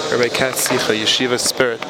Rabbi Katz Sicha, Yeshiva Spirit.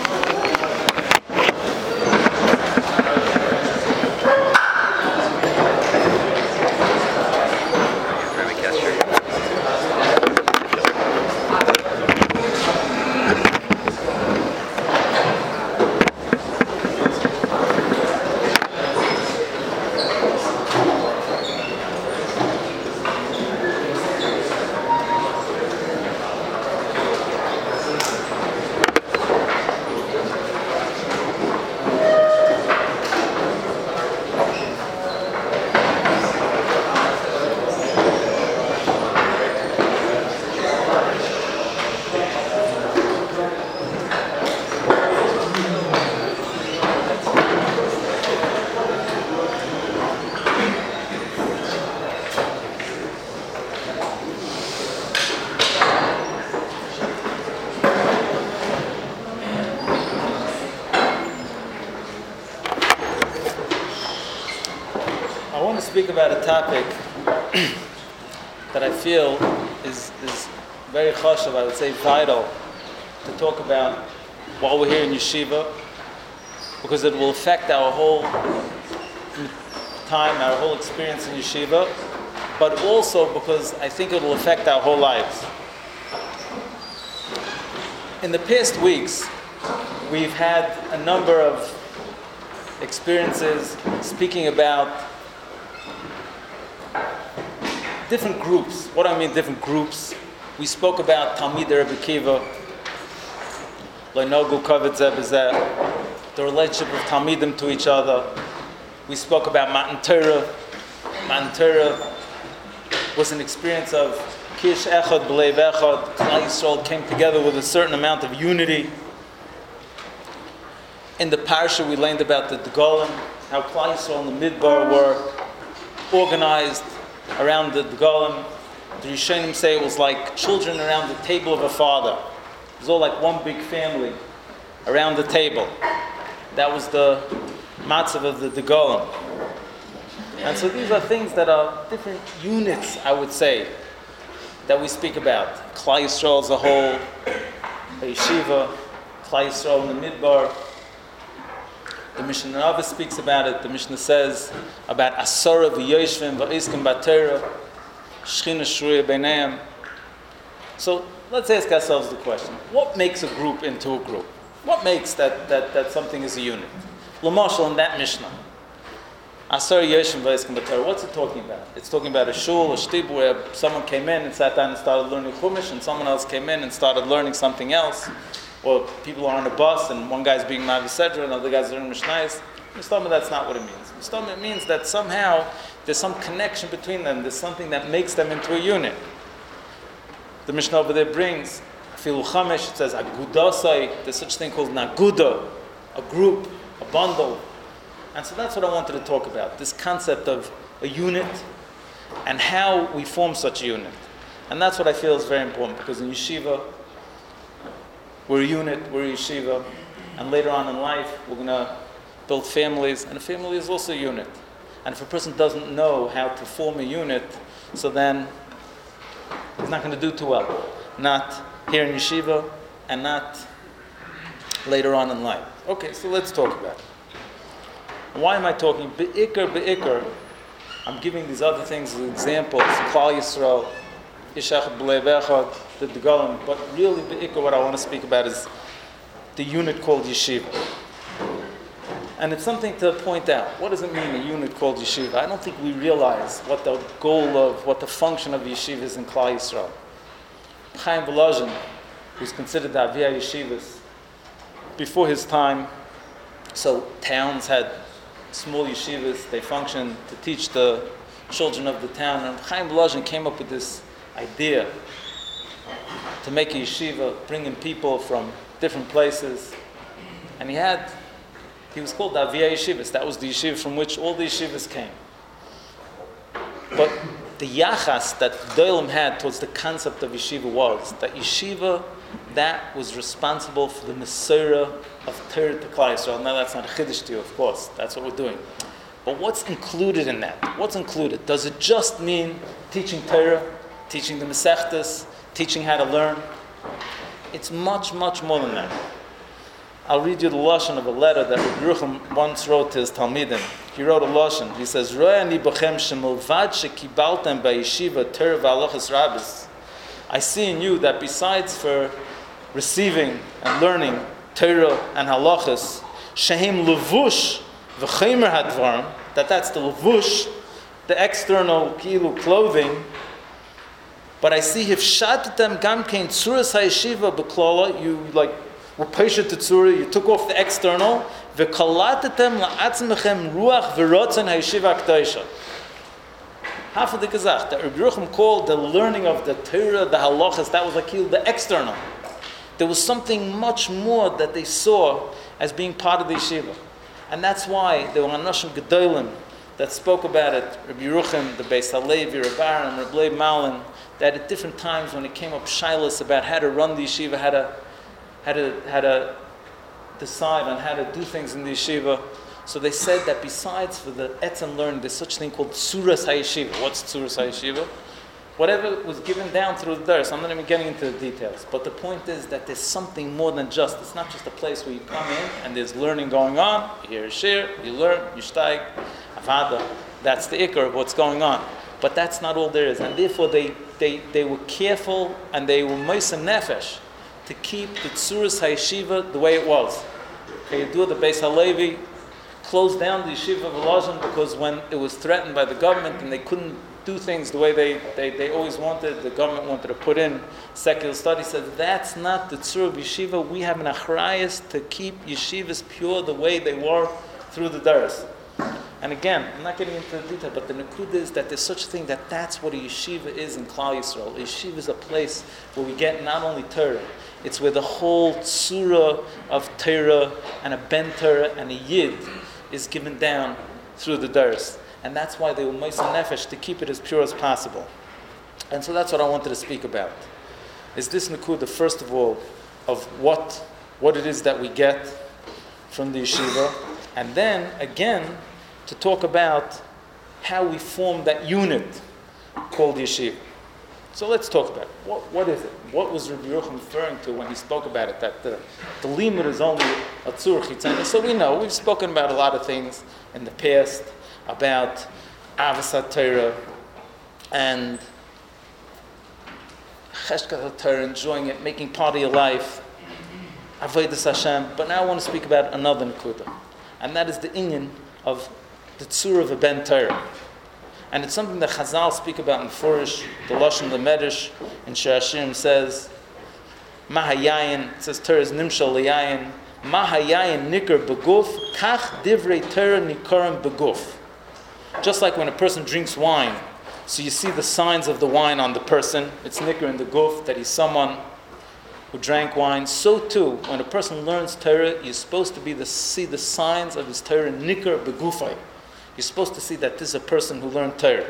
Speak about a topic that I feel is very chashuv, I would say vital, to talk about while we're here in yeshiva, because it will affect our whole time, our whole experience in yeshiva, but also because I think it will affect our whole lives. In the past weeks, we've had a number of experiences speaking about different groups. What do I mean different groups? We spoke about Talmidei Rebbe Akiva, Leinogu Kavod Zeh B'Zeh, the relationship of Talmidim to each other. We spoke about Matan Torah. Matan Torah was an experience of Kish Echad B'Leiv Echad. Klal Yisrael came together with a certain amount of unity. In the parsha we learned about the Degolim, how Klal Yisrael and the Midbar were organized around the Degolim. The Rishonim say it was like children around the table of a father. It was all like one big family around the table. That was the matzav of the Degolim. And so these are things that are different units, I would say, that we speak about. Klal Yisrael as a whole, the yeshiva, Klal Yisrael in the Midbar. The Mishnah Nava speaks about it. The Mishnah says about Asara v'yoshvim v'iskim b'Torah, Shechina shruya b'neihem. So let's ask ourselves the question: what makes a group into a group? What makes that something is a unit? L'mashal in that Mishnah, Asara yoshvim v'iskim b'Torah. What's it talking about? It's talking about a shul, a shtib, where someone came in and sat down and started learning Chumash, and someone else came in and started learning something else. Or people are on a bus and one guy's being Mavi Sedra and other guy's learning Mishnayos. Mistama, that's not what it means. Mistama, it means that somehow there's some connection between them. There's something that makes them into a unit. The Mishnah over there brings Afilu Chamesh. It says Agudasai. There's such a thing called Naguda, a group, a bundle. And so that's what I wanted to talk about. This concept of a unit and how we form such a unit. And that's what I feel is very important, because in yeshiva, we're a unit, we're a yeshiva, and later on in life, we're going to build families, and a family is also a unit. And if a person doesn't know how to form a unit, so then he's not going to do too well. Not here in yeshiva, and not later on in life. Okay, so let's talk about it. Why am I talking? Be'ikr. I'm giving these other things as examples. Klal Yisrael, Ishach B'Leiv Echad, the Degolim, but really be'ikr, what I want to speak about is the unit called yeshiva. And it's something to point out. What does it mean, a unit called yeshiva? I don't think we realize what the goal of, what the function of yeshiva is in Klal Yisrael. Chaim Volozhin, who's considered the Aviyah Yeshivas, before his time, so towns had small yeshivas, they functioned to teach the children of the town, and Chaim Volozhin came up with this idea to make a yeshiva, bringing people from different places. And he was called the Aviyah Yeshivas. That was the yeshiva from which all the yeshivas came. But the yachas that Dolim had towards the concept of yeshiva was that yeshiva, that was responsible for the Mesorah of Torah to Klal Yisrael. Now that's not a chiddush to you, of course. That's what we're doing. But what's included in that? What's included? Does it just mean teaching Torah, teaching the Masechtas, teaching how to learn? It's much, much more than that. I'll read you the lashon of a letter that Rabbi Yerucham once wrote to his Talmidim. He wrote a lashon. He says, "Ro'eh ani b'chem shemilvad shekibaltem ba'yeshiva Torah v'halachas rabbis." I see in you that besides for receiving and learning Torah and halachas, shehem levush v'chemer hadvarim, that's the levush, the external kilu clothing. But I see if shatatem gamkein tzuras hayeshiva b'klala, you like were peshet tzura, you took off the external, v'kalatetem la'atzmechem ruach v'rotzen hayeshiva k'taisha. Half of the Kazakh that Rabbi Yerucham called the learning of the Torah, the halachas, that was like the external. There was something much more that they saw as being part of the yeshiva. And that's why there were Anoshim Gedolim that spoke about it, Rabbi Yerucham, the Beis Halevi, Rabbi Aaron, Rabbi Leib Malin, that at different times when it came up shilas about how to run the yeshiva, how to decide on how to do things in the yeshiva. So they said that besides for the etzem learning, there's such a thing called Tzuras HaYeshiva. What's Tzuras HaYeshiva? Whatever was given down through the dars. I'm not even getting into the details. But the point is that there's something more than just, it's not just a place where you come in and there's learning going on. You hear a shir, you learn, you steig, avada. That's the ikar of what's going on. But that's not all there is. And therefore they were careful and they were moisem nefesh to keep the Tzuras HaYeshiva the way it was. Okay, you do the Beis Halevi, closed down the yeshiva of Volozhin because when it was threatened by the government and they couldn't do things the way they always wanted, the government wanted to put in secular studies, said that's not the tzur of yeshiva. We have an achrayas to keep yeshivas pure the way they were through the daras. And again, I'm not getting into the detail, but the nakuda is that there's such a thing that's what a yeshiva is in Klal Yisrael. A yeshiva is a place where we get not only Torah, it's where the whole tzura of Torah and a ben Torah and a yid is given down through the daras. And that's why they were moisem nefesh to keep it as pure as possible. And so that's what I wanted to speak about. Is this nakuda, first of all, of what it is that we get from the yeshiva, and then again to talk about how we form that unit called yeshiva. So let's talk about it. What is it? What was Rabbi Yerucham referring to when he spoke about it? That the limud is only a tzur chitzani. So we know, we've spoken about a lot of things in the past about avas Torah and cheshkas Torah, enjoying it, making part of your life, avodas Hashem. But now I want to speak about another nekuda, and that is the inyan of the tzur of a ben Torah. And it's something that Chazal speak about in Furish, the Lashon the Medrash in Shir Hashirim says, Mahayayin, it says Torah is nimshal liyayin, Mahayayin nikar beguf, kach divrei Torah nikarim beguf. Just like when a person drinks wine, so you see the signs of the wine on the person, it's nikar in the guf, that he's someone who drank wine. So too, when a person learns Torah, you're supposed to see the signs of his Torah nikar begufay. You're supposed to see that this is a person who learned Torah.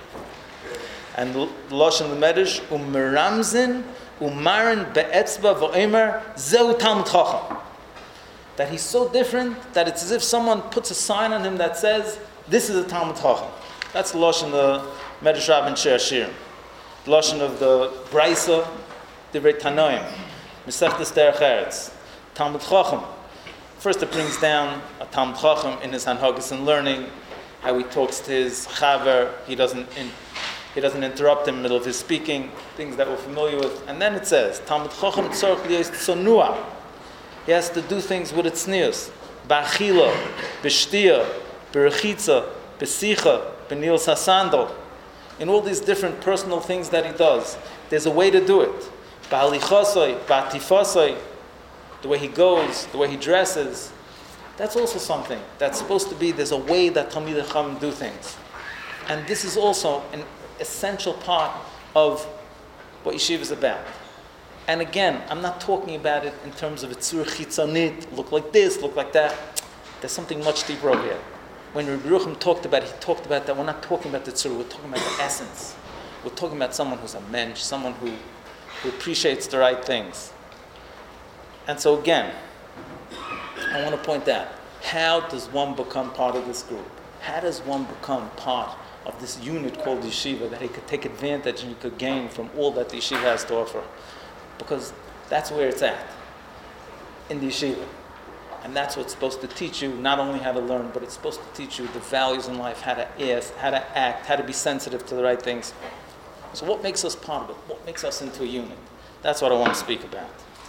And the Lashon the Medrash, u'meramzin u'marin be'etzba v'omer zeu talmid chacham. That he's so different that it's as if someone puts a sign on him that says, this is a talmid chacham. That's the Lashon the Medrash Rav in Shir Hashirim. The Lashon of the Braisa, Divrei Tanoim, Mesechtes Derech Eretz, talmid chacham. First it brings down a talmid chacham in his hanhagas and learning, how he talks to his chaver, he doesn't interrupt him in the middle of his speaking, things that we're familiar with. And then it says, Talmid Chacham tzorch liyos tzonua. He has to do things with its tznius. Ba'achila, b'shtia, b'rechitza, b'sicha, b'nios hasandal. In all these different personal things that he does, there's a way to do it. Ba'alichosoi, ba'atifosoi, the way he goes, the way he dresses. That's also something that's supposed to be, there's a way that Talmidei Chacham do things. And this is also an essential part of what yeshiva is about. And again, I'm not talking about it in terms of a tzur chitzanit, look like this, look like that. There's something much deeper over here. When Rabbi Yerucham talked about it, he talked about that we're not talking about the tzur, we're talking about the essence. We're talking about someone who's a mensch, someone who appreciates the right things. And so again, I want to point out, how does one become part of this group? How does one become part of this unit called yeshiva that he could take advantage and he could gain from all that the yeshiva has to offer? Because That's where it's at, in the yeshiva. And that's what's supposed to teach you not only how to learn, but it's supposed to teach you the values in life, how to ask, how to act, how to be sensitive to the right things. So what makes us part of it? What makes us into a unit? That's what I want to speak about.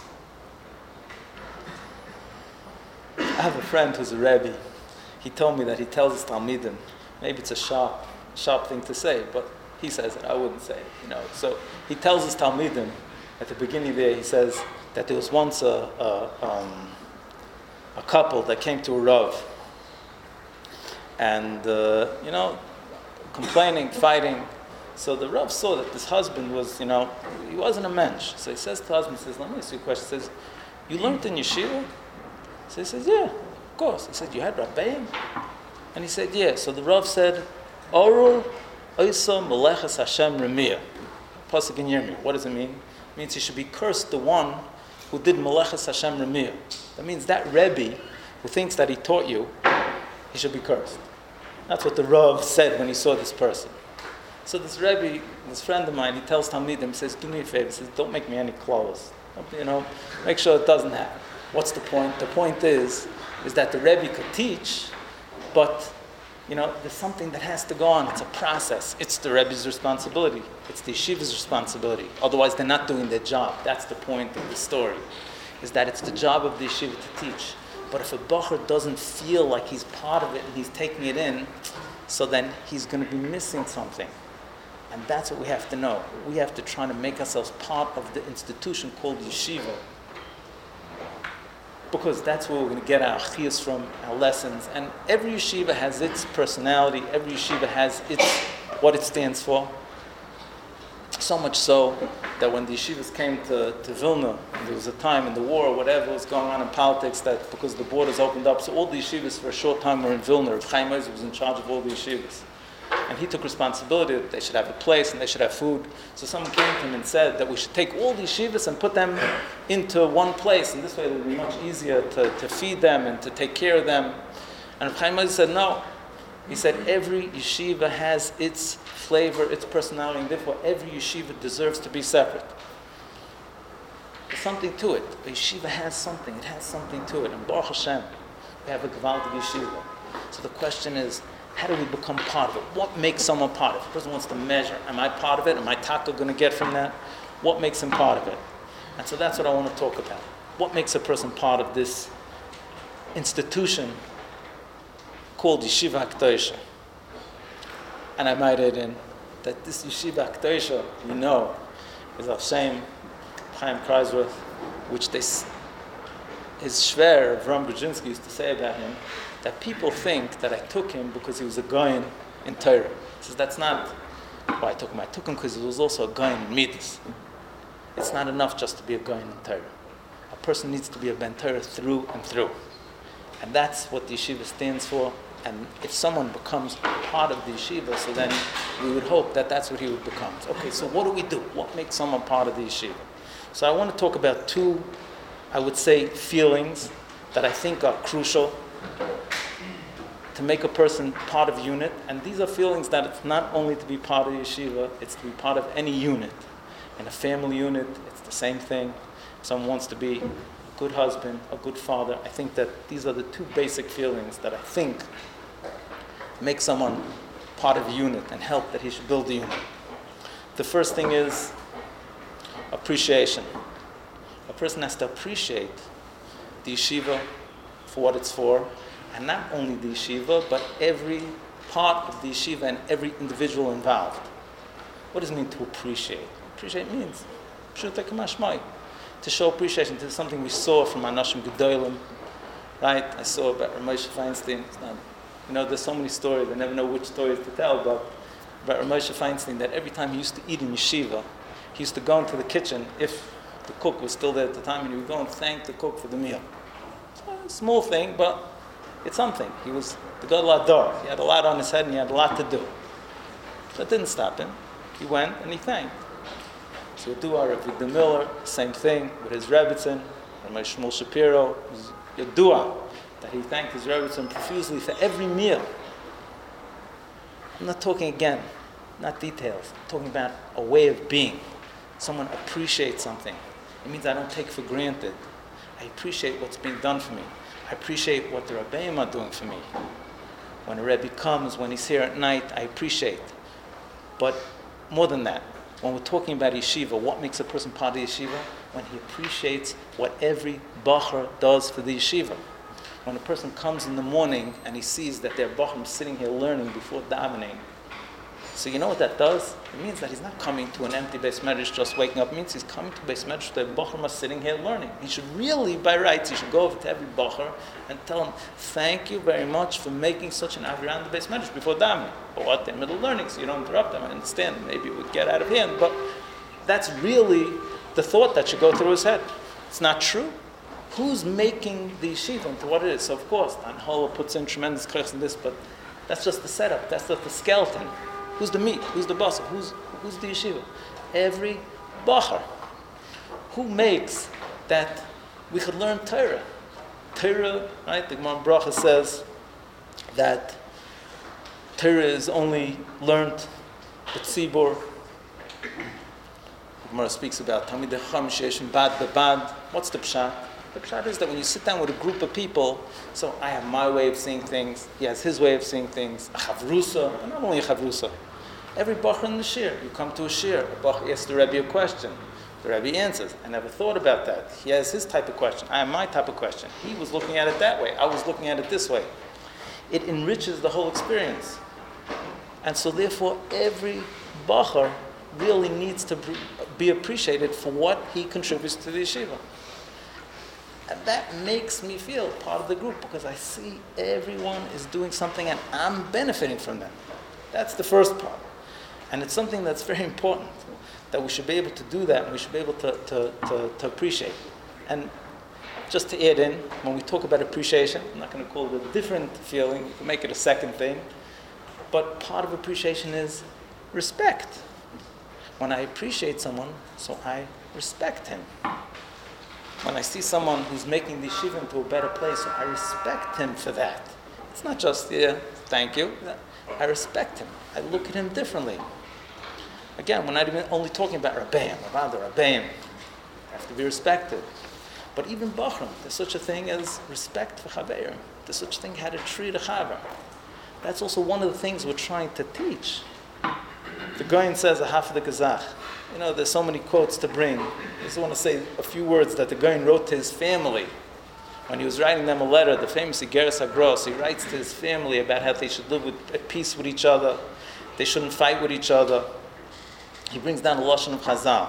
I have a friend who's a Rebbe. He told me that he tells his Talmidim, maybe it's a sharp thing to say, but he says it, I wouldn't say it, So he tells his Talmidim, at the beginning there, he says that there was once a couple that came to a Rav, and, complaining, fighting. So the Rav saw that this husband was, he wasn't a mensch. So he says to the husband, he says, let me ask you a question. He says, you learned in yeshiva? So he says, yeah, of course. He said, you had Rabbeim? And he said, yeah. So the Rav said, Orul Oisa Meleches Hashem Remiyah. Pasuk in Yirmiyah. What does it mean? It means he should be cursed, the one who did Meleches Hashem Remiyah. That means that Rebbe who thinks that he taught you, he should be cursed. That's what the Rav said when he saw this person. So this Rebbe, this friend of mine, he tells Talmidim, he says, do me a favor, he says, don't make me any clothes. Make sure it doesn't happen. What's the point? The point is that the Rebbe could teach, but there's something that has to go on. It's a process. It's the Rebbe's responsibility. It's the yeshiva's responsibility. Otherwise, they're not doing their job. That's the point of the story, is that it's the job of the yeshiva to teach. But if a bacher doesn't feel like he's part of it and he's taking it in, so then he's going to be missing something. And that's what we have to know. We have to try to make ourselves part of the institution called yeshiva, because that's where we're going to get our chiyus from, our lessons. And every yeshiva has its personality. Every yeshiva has what it stands for. So much so that when the yeshivas came to Vilna, there was a time in the war or whatever was going on in politics that because the borders opened up, so all the yeshivas for a short time were in Vilna. Reb Chaim Ozer was in charge of all the yeshivas. And he took responsibility that they should have a place and they should have food. So someone came to him and said that we should take all the yeshivas and put them into one place, and this way it would be much easier to feed them and to take care of them. And Reb Chaim Ozer said, no. He said every yeshiva has its flavor, its personality, and therefore every yeshiva deserves to be separate. There's something to it. A yeshiva has something. It has something to it. And Baruch Hashem, we have a gewaltig yeshiva. So the question is, how do we become part of it? What makes someone part of it? The person wants to measure. Am I part of it? Am I taka going to get from that? What makes him part of it? And so that's what I want to talk about. What makes a person part of this institution called Yeshiva HaKadoshah? And I might add in that this Yeshiva HaKadoshah, is Al Shem Chaim Kreisworth, which his shver, Avram Brzezinski, used to say about him, that people think that I took him because he was a Goyen in Torah. He says, that's not why I took him. I took him because he was also a Goyen in Midas. It's not enough just to be a Goyen in Torah. A person needs to be a Ben Torah through and through. And that's what the yeshiva stands for. And if someone becomes part of the yeshiva, so then we would hope that that's what he would become. Okay, so what do we do? What makes someone part of the yeshiva? So I want to talk about two, I would say, feelings that I think are crucial to make a person part of unit. And these are feelings that it's not only to be part of the yeshiva, it's to be part of any unit. In a family unit, it's the same thing. If someone wants to be a good husband, a good father, I think that these are the two basic feelings that I think make someone part of a unit and help that he should build a unit. The first thing is appreciation. A person has to appreciate the yeshiva for what it's for, and not only the yeshiva, but every part of the yeshiva and every individual involved. What does it mean to appreciate? Appreciate means to show appreciation to something we saw from Anashim Gedolim, right? I saw about Ramosha Feinstein. There's so many stories, I never know which stories to tell, but about Ramosha Feinstein, that every time he used to eat in yeshiva, he used to go into the kitchen, if the cook was still there at the time, and he would go and thank the cook for the meal. A small thing, but it's something. He was the Gadol Ador. He had a lot on his head and he had a lot to do. That didn't stop him. He went and he thanked. So Yadua, Rav Victor Miller, same thing with his Rebbitzin, Rabbi Shmuel Shapiro, Yadua, that he thanked his Rebbitzin profusely for every meal. I'm not talking again, not details. I'm talking about a way of being. Someone appreciates something. It means I don't take for granted. I appreciate what's being done for me. I appreciate what the Rebbeim are doing for me. When a Rebbe comes, when he's here at night, I appreciate. But more than that, when we're talking about yeshiva, what makes a person part of the yeshiva? When he appreciates what every bacher does for the yeshiva. When a person comes in the morning and he sees that their bachrim sitting here learning before davening, so you know what that does? It means that he's not coming to an empty Beis Medrash just waking up. It means he's coming to Beis Medrash that bachrim are sitting here learning. He should really, by rights, he should go over to every bacher and tell him, thank you very much for making such an avirah in the Beis Medrash before davening. Or what, they're middle learning, so you don't interrupt them. I understand, maybe it would get out of hand, but that's really the thought that should go through his head. It's not true. Who's making the yeshiva into what it is? So of course, Anhola puts in tremendous koyach in this, but that's just the setup. That's just the skeleton. Who's the meat? Who's the boss? Who's the yeshiva? Every bacher. Who makes that we could learn Torah? Torah, right? The Gemara Bracha says that Torah is only learned at Tzibur. The Gemara speaks about Talmidei Chacham she'eshim bad bebad. What's the pshat? The pshat is that when you sit down with a group of people, so I have my way of seeing things, he has his way of seeing things, a chavrusa, and not only a chavrusa. Every bacher in the shir, you come to a shir, a bacher asks the Rebbe a question, the Rebbe answers. I never thought about that. He has his type of question, I have my type of question. He was looking at it that way, I was looking at it this way. It enriches the whole experience. And so therefore, every bacher really needs to be appreciated for what he contributes to the yeshiva. And that makes me feel part of the group because I see everyone is doing something and I'm benefiting from them. That's the first part. And it's something that's very important, that we should be able to do that and we should be able to appreciate. And just to add in, when we talk about appreciation, I'm not going to call it a different feeling, we can make it a second thing, but part of appreciation is respect. When I appreciate someone, so I respect him. When I see someone who's making the yeshiva into a better place, so I respect him for that. It's not just, yeah, thank you. I respect him. I look at him differently. Again, we're not even only talking about Rabbeim, Rabbeim. Have to be respected. But even Bachram, there's such a thing as respect for Chaverim. There's such a thing how to treat a Chaver. That's also one of the things we're trying to teach. The Goyen says, a half of the Gazach. You know, there's so many quotes to bring. I just want to say a few words that the Goyen wrote to his family. When he was writing them a letter, the famous Igeres HaGros, he writes to his family about how they should live at peace with each other. They shouldn't fight with each other. He brings down the Lashon of Chazal.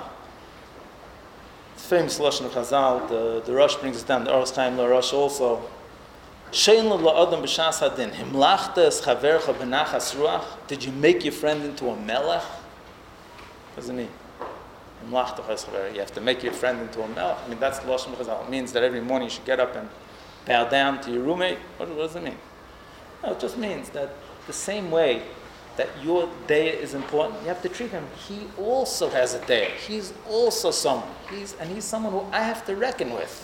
The famous Lashon of Chazal, the Rosh brings it down, the Oros Chaim LaRosh also. Shein la'adam b'shas hadin, himlachta es chavercha b'nachas ruach. Did you make your friend into a melech? What does it mean? Himlachta es chavercha. You have to make your friend into a melech. I mean, that's the Lashon of Chazal. It means that every morning you should get up and bow down to your roommate. What does it mean? No, it just means that the same way that your day is important, you have to treat him. He also has a day. He's also someone. He's someone who I have to reckon with.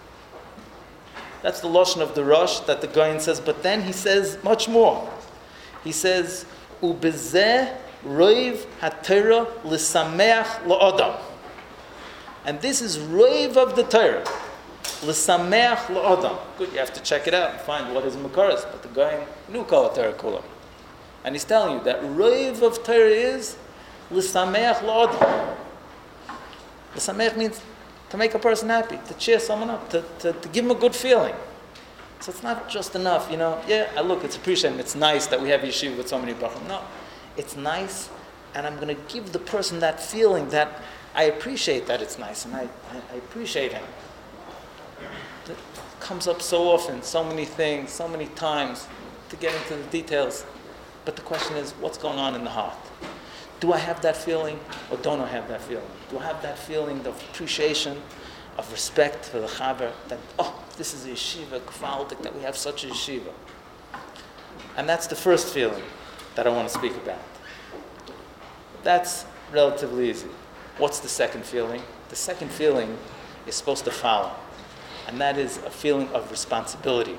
That's the Lashon of the Rosh that the Goyen says, but then he says much more. He says, Ubezeh roiv haTorah l'sameach la'adam. And this is roiv of the Torah. L'sameach la'adam. Good, you have to check it out and find what his makar is. But the Goyen knew Kol HaTorah Kulam. And he's telling you that roiv of Torah is l'sameach la'adam. L'sameach means to make a person happy, to cheer someone up, to give him a good feeling. So it's not just enough, it's appreciated, it's nice that we have yeshiva with so many bachrim. No, it's nice, and I'm going to give the person that feeling that I appreciate that it's nice, and I appreciate him. It comes up so often, so many things, so many times, to get into the details. But the question is, what's going on in the heart? Do I have that feeling or don't I have that feeling? Do I have that feeling of appreciation, of respect for the Chaver, that, this is a yeshiva, kvaldik, that we have such a yeshiva? And that's the first feeling that I want to speak about. That's relatively easy. What's the second feeling? The second feeling is supposed to follow. And that is a feeling of responsibility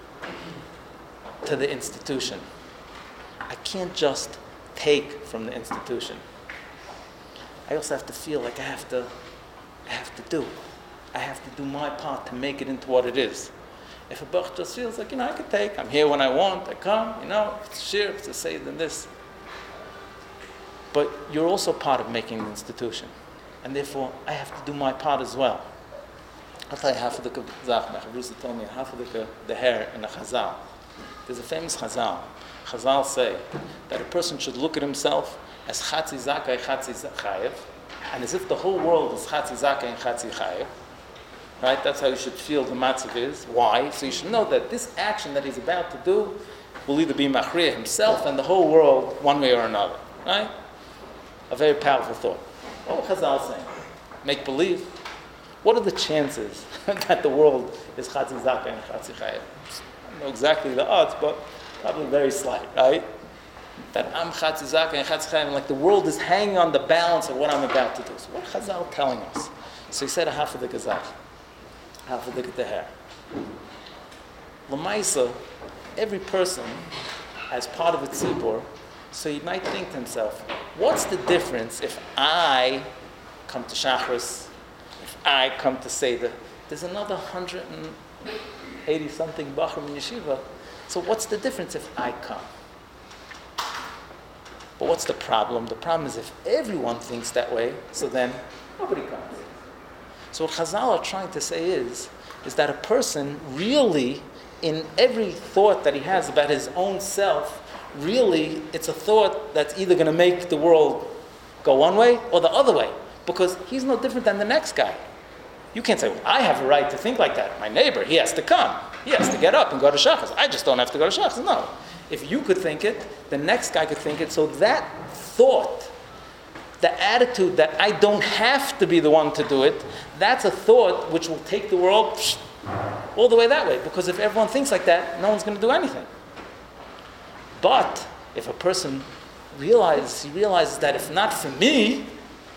to the institution. I can't just take from the institution. I also have to feel like I have to do. I have to do my part to make it into what it is. If a Bach just feels like, I can take, I'm here when I want, I come, if it's shir, if it's a say, then this. But you're also part of making the institution. And therefore, I have to do my part as well. I'll tell you half of the Zach. My Chavrusa told me half of the hair in a Chazal. There's a famous Chazal. Chazal say that a person should look at himself as Chatzi Zakai, Chatzi Chayev, and as if the whole world is Chatzi Zakai and Chatzi Chayev. Right? That's how you should feel the matzav is. Why? So you should know that this action that he's about to do will either be Machriya himself and the whole world one way or another. Right? A very powerful thought. What was Chazal saying? Make believe. What are the chances that the world is Chatzi Zakai and Chatzi Chayev? I don't know exactly the odds, but probably very slight, right? That I'm Chatzi Zakai and Chatzi Chayev, like the world is hanging on the balance of what I'm about to do. So what is Chazal telling us? So he said a half of the Gazach, half of the hair. L'maisa, every person as part of a tzibur, so he might think to himself, what's the difference if I come to Shachris, if I come to Seder? There's another 180-something Bachrim in Yeshiva, so what's the difference if I come? But what's the problem? The problem is if everyone thinks that way, so then nobody comes. So what Chazal are trying to say is that a person really, in every thought that he has about his own self, really, it's a thought that's either going to make the world go one way or the other way, because he's no different than the next guy. You can't say, well, I have a right to think like that. My neighbor, he has to come. He has to get up and go to Shachas. I just don't have to go to Shachas. No. If you could think it, the next guy could think it. So that thought, the attitude that I don't have to be the one to do it, that's a thought which will take the world all the way that way. Because if everyone thinks like that, no one's going to do anything. But if a person realizes that if not for me,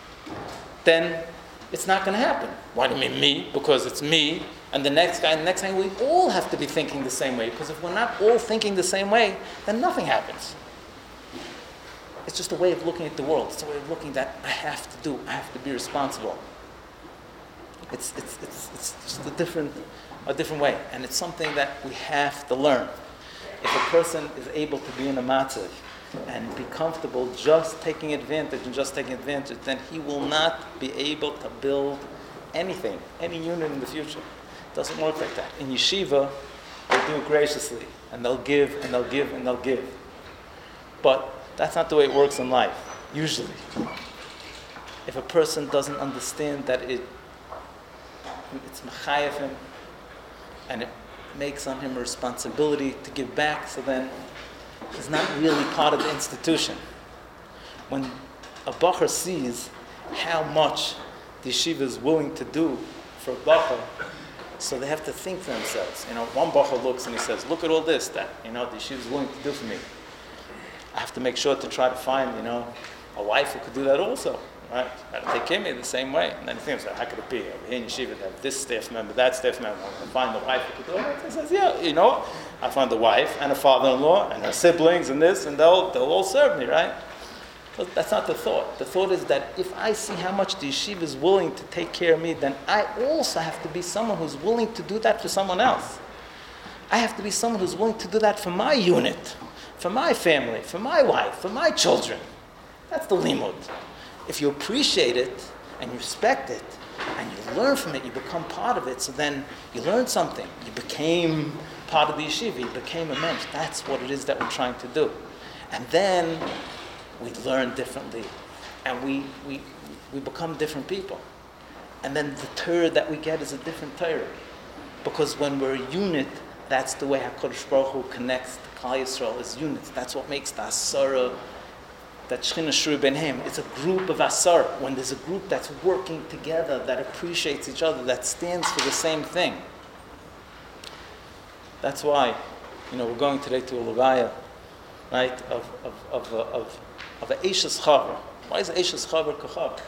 then it's not going to happen. Why do you mean me? Because it's me and the next guy and the next guy. We all have to be thinking the same way. Because if we're not all thinking the same way, then nothing happens. It's just a way of looking at the world. It's a way of looking that I have to do. I have to be responsible. It's just a different way. And it's something that we have to learn. If a person is able to be in a matzav and be comfortable just taking advantage, then he will not be able to build anything, any unit in the future. It doesn't work like that. In yeshiva, they do it graciously, and they'll give, and they'll give, and they'll give. But that's not the way it works in life, usually. If a person doesn't understand that it's mechayev him, and it makes on him a responsibility to give back, so then he's not really part of the institution. When a bacher sees how much the yeshiva is willing to do for a bacher, so they have to think to themselves. One bacher looks and he says, look at all this that the yeshiva is willing to do for me. I have to make sure to try to find, a wife who could do that also. Right? I have to take care of me the same way. And then he thinks, how could it be? Over here in yeshiva, they have this staff member, that staff member. I can find the wife who could do it. He says, yeah, I find the wife and a father-in-law and her siblings and this, and they'll all serve me, right? But that's not the thought. The thought is that if I see how much the yeshiva is willing to take care of me, then I also have to be someone who's willing to do that for someone else. I have to be someone who's willing to do that for my unit, for my family, for my wife, for my children. That's the limud. If you appreciate it and you respect it and you learn from it, you become part of it, so then you learn something. You became part of the yeshiva, you became a mensch. That's what it is that we're trying to do. And then we learn differently and we become different people. And then the Torah that we get is a different Torah. Because when we're a unit, that's the way HaKadosh Baruch Hu connects to Klal Yisrael as units. That's what makes the Asara, that Shechina Shuri Benhem. It's a group of Asara. When there's a group that's working together, that appreciates each other, that stands for the same thing. That's why, we're going today to a Lugaya, right, of a Eishes Chaver. Why is Eishes Chaver Kachav?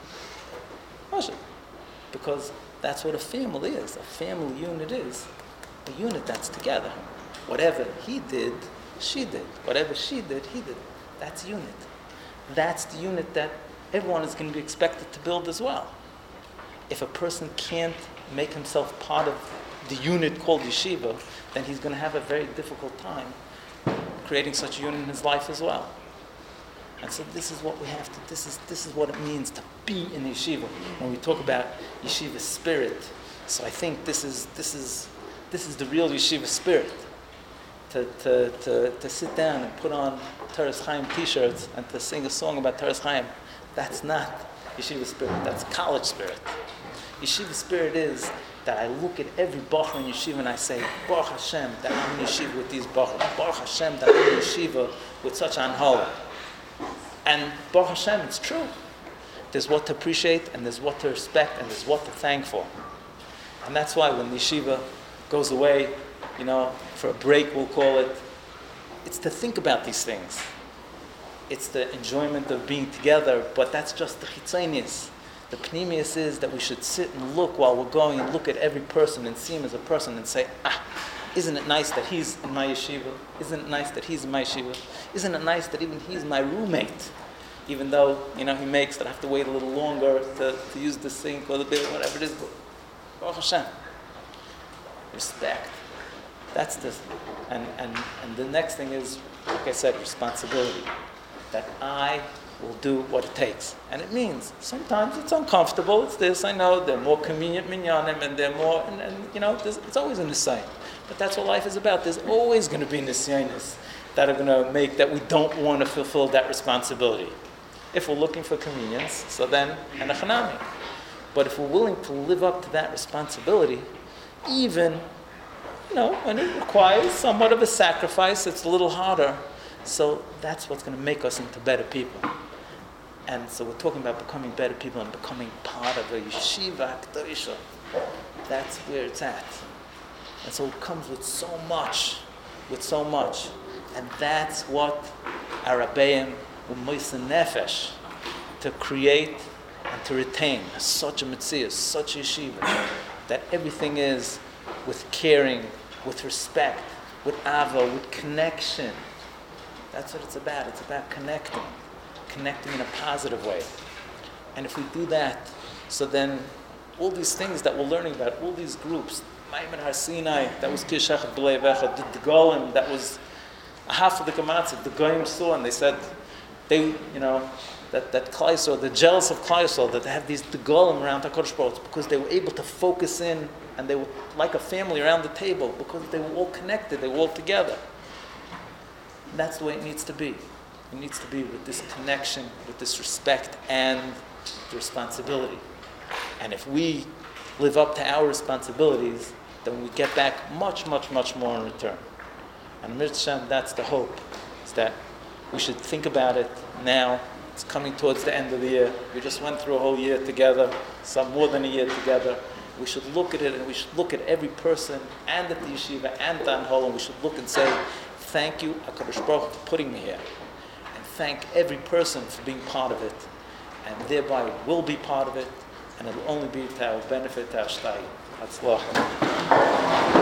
Because that's what a family is. A family unit is a unit that's together. Whatever he did, she did. Whatever she did, he did. That's unit. That's the unit that everyone is going to be expected to build as well. If a person can't make himself part of the unit called yeshiva, then he's going to have a very difficult time creating such a unit in his life as well. And so this is what we have to, this is what it means to be in yeshiva. When we talk about yeshiva spirit, so I think this is the real yeshiva spirit. To sit down and put on Toras Chaim t-shirts and to sing a song about Toras Chaim, that's not yeshiva spirit, that's college spirit. Yeshiva spirit is that I look at every bacher in yeshiva and I say, Baruch Hashem, that I'm in yeshiva with these bachers. Baruch Hashem, that I'm in yeshiva with such anhala. And Baruch Hashem, it's true. There's what to appreciate, and there's what to respect, and there's what to thank for. And that's why when the yeshiva goes away, for a break we'll call it, it's to think about these things. It's the enjoyment of being together, but that's just the chitzonius. The pnimius is that we should sit and look while we're going and look at every person and see him as a person and say, isn't it nice that he's in my yeshiva? Isn't it nice that he's in my yeshiva? Isn't it nice that even he's my roommate? Even though, he makes that I have to wait a little longer to use the sink or the bit, whatever it is. But Baruch Hashem. Respect. That's this. And the next thing is, like I said, responsibility. That I will do what it takes. And it means sometimes it's uncomfortable, it's this, I know, they're more convenient minyanim and they're more, it's always a nisayon. But that's what life is about. There's always going to be nisyonis that are going to make that we don't want to fulfill that responsibility. If we're looking for convenience, so then, hanachanami. But if we're willing to live up to that responsibility, even, when it requires somewhat of a sacrifice, it's a little harder. So that's what's going to make us into better people. And so we're talking about becoming better people and becoming part of a yeshiva akdosha. That's where it's at. And so it comes with so much. And that's what our Rabbeim u'moisen nefesh, to create and to retain such a mitzvah, such a yeshiva, that everything is with caring, with respect, with ava, with connection. That's what it's about. It's about connecting in a positive way. And if we do that, so then all these things that we're learning about, all these groups, Maimon Har Sinai, that was Kishach B'lei Vecha, the Golem, that was a half of the Gematzah, the Goyim saw, and they said, that Klal Yisrael, they're jealous of Klal Yisrael, that they have these the Golem around HaKadosh Baruch Hu, because they were able to focus in, and they were like a family around the table, because they were all connected, they were all together. And that's the way it needs to be. It needs to be with this connection, with this respect, and the responsibility. And if we live up to our responsibilities, then we get back much, much, much more in return. And Mitzvah, that's the hope, is that we should think about it now. It's coming towards the end of the year. We just went through a whole year together, some more than a year together. We should look at it, and we should look at every person, and at the yeshiva, and Dan Hol, and we should look and say, thank you, HaKadosh Baruch Hu, for putting me here. And thank every person for being part of it. And thereby will be part of it, and it will only be to our benefit, to our shtayim. Hatzlach.